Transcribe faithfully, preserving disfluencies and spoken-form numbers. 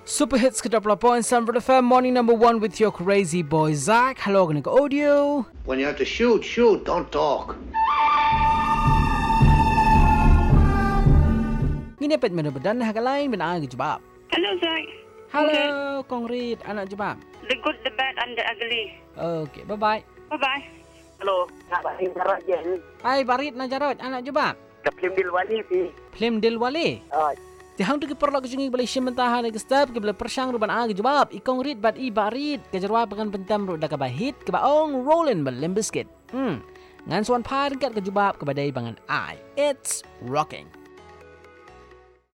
Super Hits ke dua puluh point sembilan F M, morning number one with your crazy boy Zach. Hello, kena ke audio. When you have to shoot, shoot, don't talk. Ini pet mana bedan hak lain ben agi jebab. Hello, Zach. Hello, Kong Rit, anak jebab. The good, the bad, and the ugly. Okay, bye-bye. Bye-bye. Hello, nak Barit Jarod je. Hai Barit na Jarod, anak jebab. Ke film Dilwali si. Film Dilwali. Oh, Tihang tu ke perlu ke jungi balik simentahan ke step ke balik persang ruban agi jebab. Ikong Rit bad i Barit ke jarwa pakan pentam ru dak bahit ke baong rolling bal limbiskit. Hmm. Ngan suan par kat ke jebab ke badai bangan ai. It's rocking.